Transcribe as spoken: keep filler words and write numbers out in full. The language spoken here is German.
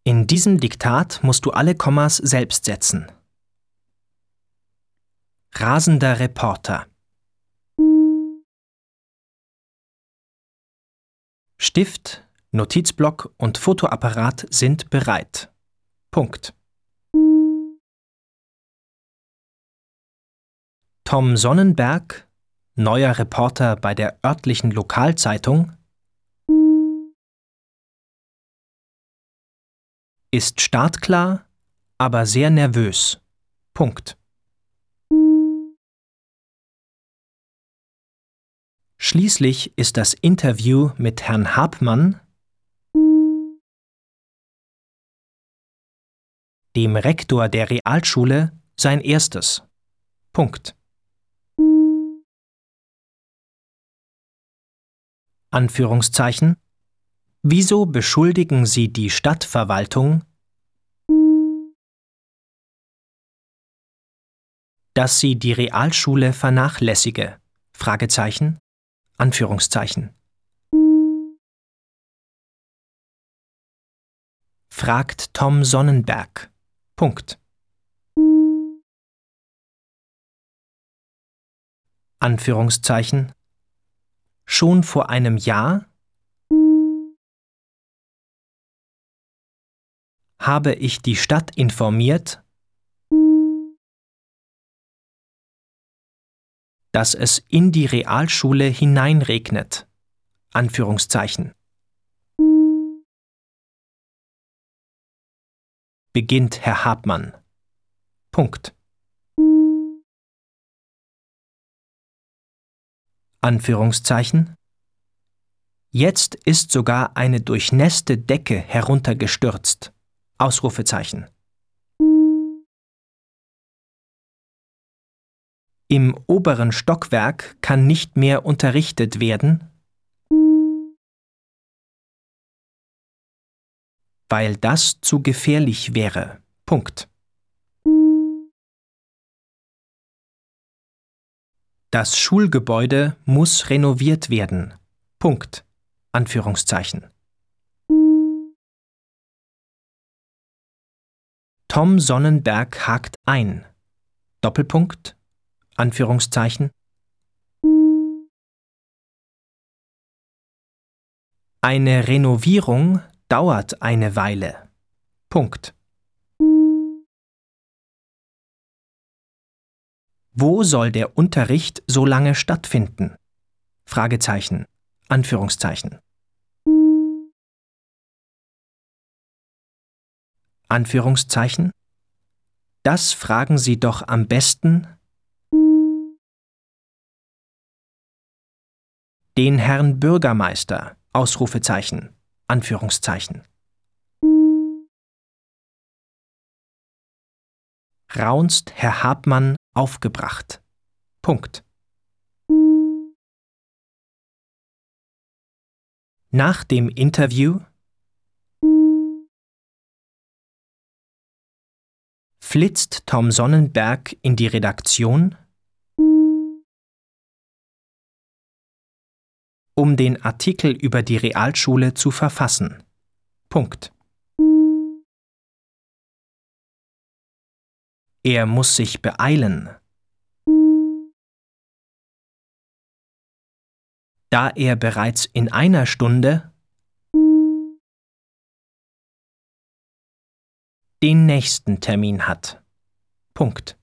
In diesem Diktat musst du alle Kommas selbst setzen. Rasender Reporter. Stift, Notizblock und Fotoapparat sind bereit. Punkt. Tom Sonnenberg, neuer Reporter bei der örtlichen Lokalzeitung, ist startklar, aber sehr nervös. Punkt. Schließlich ist das Interview mit Herrn Hartmann, dem Rektor der Realschule, sein erstes. Punkt. Anführungszeichen. Wieso beschuldigen Sie die Stadtverwaltung, dass sie die Realschule vernachlässige? Fragezeichen. Anführungszeichen. Fragt Tom Sonnenberg. Punkt. Anführungszeichen. Schon vor einem Jahr habe ich die Stadt informiert, dass es in die Realschule hineinregnet. Anführungszeichen. Beginnt Herr Hartmann. Punkt. Anführungszeichen. Jetzt ist sogar eine durchnässte Decke heruntergestürzt. Ausrufezeichen. Im oberen Stockwerk kann nicht mehr unterrichtet werden, weil das zu gefährlich wäre. Punkt. Das Schulgebäude muss renoviert werden. Punkt. Anführungszeichen. Tom Sonnenberg hakt ein. Doppelpunkt. Anführungszeichen. Eine Renovierung dauert eine Weile. Punkt. Wo soll der Unterricht so lange stattfinden? Fragezeichen. Anführungszeichen. Anführungszeichen. Das fragen Sie doch am besten den Herrn Bürgermeister. Ausrufezeichen. Anführungszeichen. Raunzt Herr Hartmann aufgebracht. Punkt. Nach dem Interview flitzt Tom Sonnenberg in die Redaktion, um den Artikel über die Realschule zu verfassen. Punkt. Er muss sich beeilen, da er bereits in einer Stunde den nächsten Termin hat. Punkt.